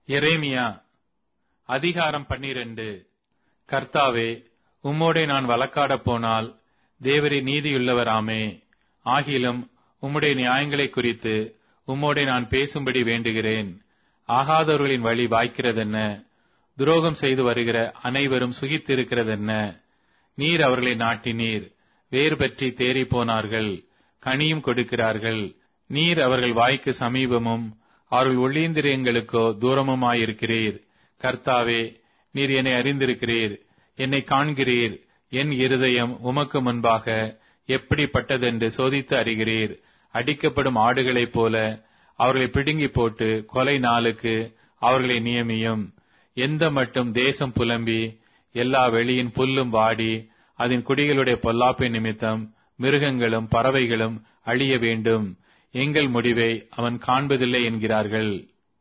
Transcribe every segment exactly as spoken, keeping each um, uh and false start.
எரேமியா அதிகாரம் பன்னிரண்டு. கர்த்தாவே, உம்மோடே நான் வழக்காடப் போனால் தேவரே நீதியுள்ளவராமே. ஆகிலும் உம்முடைய நியாயங்களைக் குறித்து உம்மோடே நான் பேசும்படி வேண்டுகிறேன். ஆகாதவர்களின் வழி வாய்க்கிறதென்ன? துரோகம் செய்து வருகிற அனைவரும் சுகித்திருக்கிறதென்ன? நீர் அவர்களை நாட்டினீர், வேறு பற்றி தேறி போனார்கள், கனியும் கொடுக்கிறார்கள். நீர் அவர்கள் வாய்க்கு சமீபமும் அவர்கள் உள்ளீந்திரியங்களுக்கோ தூரமுமாயிருக்கிறீர். கர்த்தாவே, நீர் என்னை அறிந்திருக்கிறீர், என்னை காண்கிறீர். என் இருதயம் உமக்கு முன்பாக எப்படிப்பட்டதென்று சோதித்து அறிகிறீர். அடிக்கப்படும் ஆடுகளைப் போல அவர்களை பிடுங்கி போட்டு கொலை நாளுக்கு அவர்களை நியமியும். எந்த மட்டும் தேசம் புலம்பி எல்லா வெளியின் புல்லும் வாடி அதன் குடிகளுடைய பொல்லாப்பின் நிமித்தம் மிருகங்களும் பறவைகளும் அழிய வேண்டும், எங்கள் முடிவை அவன் காண்பதில்லை என்கிறார்கள்.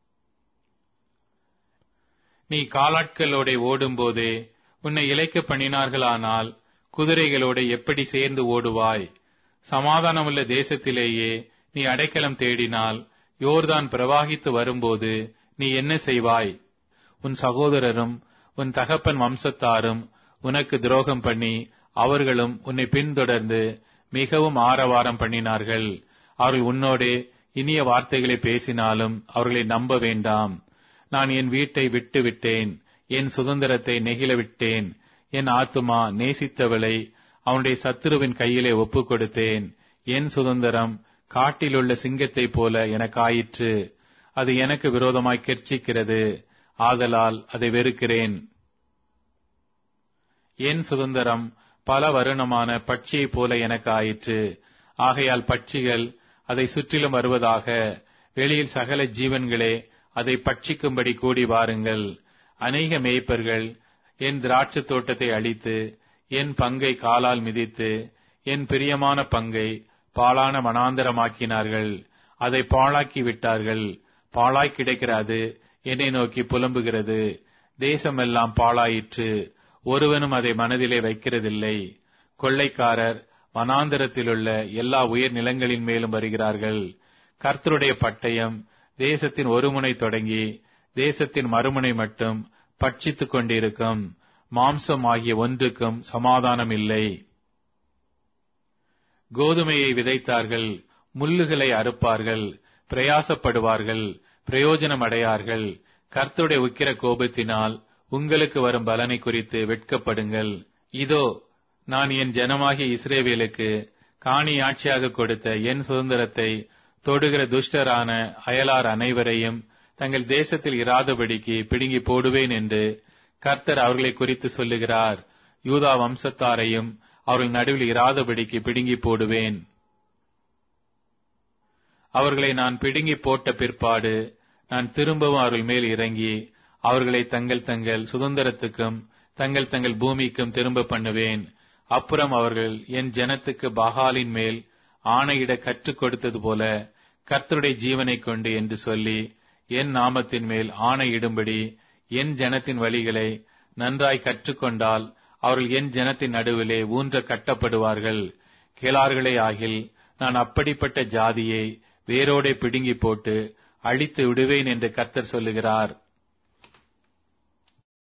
நீ காலாட்களோட ஓடும்போதே உன்னை இளைக்க பண்ணினார்களானால் குதிரைகளோடு எப்படி சேர்ந்து ஓடுவாய்? சமாதானமுள்ள தேசத்திலேயே நீ அடைக்கலம் தேடினால் யோர்தான் பிரவாகித்து வரும்போது நீ என்ன செய்வாய்? உன் சகோதரரும் உன் தகப்பன் வம்சத்தாரும் உனக்கு துரோகம் பண்ணி அவர்களும் உன்னை பின்தொடர்ந்து மிகவும் ஆரவாரம் பண்ணினார்கள். அவர்கள் உன்னோடே இனிய வார்த்தைகளை பேசினாலும் அவர்களை நம்ப வேண்டாம். நான் என் வீட்டை விட்டு விட்டேன், என் சுதந்திரத்தை நெகிழ விட்டேன். என் ஆத்துமா நேசித்தவளை அவனுடைய சத்துருவின் கையிலே ஒப்புக் கொடுத்தேன். என் சுதந்திரம் காட்டிலுள்ள சிங்கத்தைப் போல எனக்காயிற்று. அது எனக்கு விரோதமாய் கெர்ச்சிக்கிறது, ஆதலால் அதை வெறுக்கிறேன். என் சுதந்திரம் பல வருணமான பட்சியைப் போல எனக்கு ஆயிற்று. ஆகையால் பட்சிகள் அதை சுற்றிலும் வருவதாக. வெளியில் சகல ஜீவன்களே அதை பட்சிக்கும்படி கூடி வாருங்கள். அநேக மேய்ப்பர்கள் என் திராட்சை தோட்டத்தை அழித்து என் பங்கை காலால் மிதித்து என் பிரியமான பங்கை பாழான வனாந்தரமாக்கினார்கள். அதை பாழாக்கி விட்டார்கள். பாழாய் கிடக்கிற அது என்னை நோக்கி புலம்புகிறது. தேசமெல்லாம் பாழாயிற்று, ஒருவனும் அதை மனதிலே வைக்கிறதில்லை. கொள்ளைக்காரர் வனாந்தரத்திலுள்ள எல்லா உயர் நிலங்களின் மேலும் வருகிறார்கள். கர்த்தருடைய பட்டயம் தேசத்தின் ஒரு முனை தொடங்கி தேசத்தின் மறுமுனை மட்டும் பட்சித்துக் கொண்டிருக்கும். மாம்சம் ஆகிய ஒன்றுக்கும் சமாதானம் இல்லை. கோதுமையை விதைத்தார்கள், முள்ளுகளை அறுப்பார்கள், பிரயாசப்படுவார்கள், பிரயோஜனம் அடையார்கள். கர்த்தருடைய உக்கிர கோபத்தினால் உங்களுக்கு வரும் பலனை குறித்து வெட்கப்படுங்கள். இதோ, நான் என் ஜனமாகிய இஸ்ரவேலுக்கு காணியாட்சியாக கொடுத்த என் சுதந்திரத்தை தொடுகிற துஷ்டரான அயலார் அனைவரையும் தங்கள் தேசத்தில் இராதபடிக்கு பிடுங்கி போடுவேன் என்று கர்த்தர் அவர்களை குறித்து சொல்லுகிறார். யூதா வம்சத்தாரையும் அவர்கள் நடுவில் இராதபடிக்கு பிடுங்கி போடுவேன். அவர்களை நான் பிடுங்கி போட்ட பிற்பாடு நான் திரும்பவும் அவர்கள் மேல் இறங்கி அவர்களை தங்கள் தங்கள் சுதந்திரத்துக்கும் தங்கள் தங்கள் பூமிக்கும் திரும்ப பண்ணுவேன். அப்புறம் அவர்கள் என் ஜனத்துக்கு பாகாலின் மேல் ஆணையிட கற்றுக் கொடுத்தது போல கர்த்தருடைய ஜீவனைக் கொண்டு என்று சொல்லி என் நாமத்தின் மேல் ஆணையிடும்படி என் ஜனத்தின் வழிகளை நன்றாய் கற்றுக்கொண்டால் அவர்கள் என் ஜனத்தின் நடுவிலே ஊன்ற கட்டப்படுவார்கள். கேளார்களே ஆகில் நான் அப்படிப்பட்ட ஜாதியை வேரோடே பிடுங்கி போட்டு அழித்து விடுவேன் என்று கர்த்தர் சொல்லுகிறார்.